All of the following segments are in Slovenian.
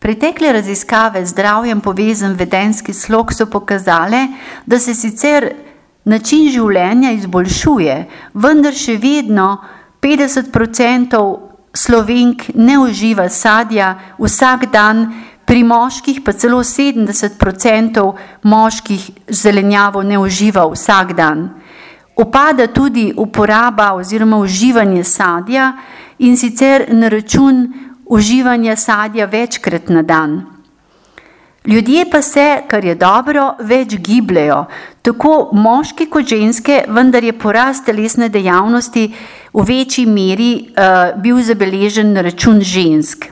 Pretekle raziskave z zdravjem povezan vedenjski slog so pokazale, da se sicer način življenja izboljšuje, vendar še vedno 50% Slovenk ne uživa sadja vsak dan, pri moških pa celo 70% moških zelenjavo ne uživa vsak dan. Upada tudi uporaba oziroma uživanje sadja in sicer na račun uživanja sadja večkrat na dan. Ljudje pa se, kar je dobro, več gibljejo, tako moški kot ženske, vendar je porast telesne dejavnosti v večji meri bil zabeležen na račun žensk.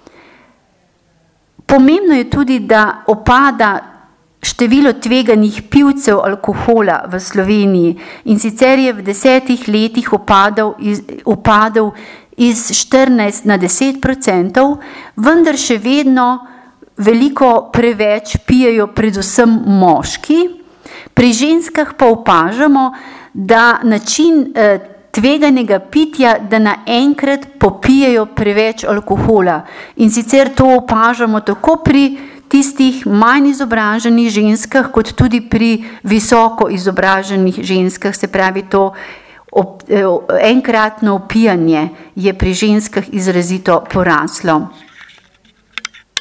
Pomembno je tudi, da upada število tveganih pivcev alkohola v Sloveniji in sicer je v 10 letih upadal iz 14 na 10%, vendar še vedno veliko preveč pijejo predvsem moški. Pri ženskah pa opažamo, da način tveganega pitja, da naenkrat popijejo preveč alkohola. In sicer to opažamo tako pri tistih manj izobraženih ženskah, kot tudi pri visoko izobraženih ženskah, se pravi to enkratno opijanje je pri ženskah izrazito poraslo.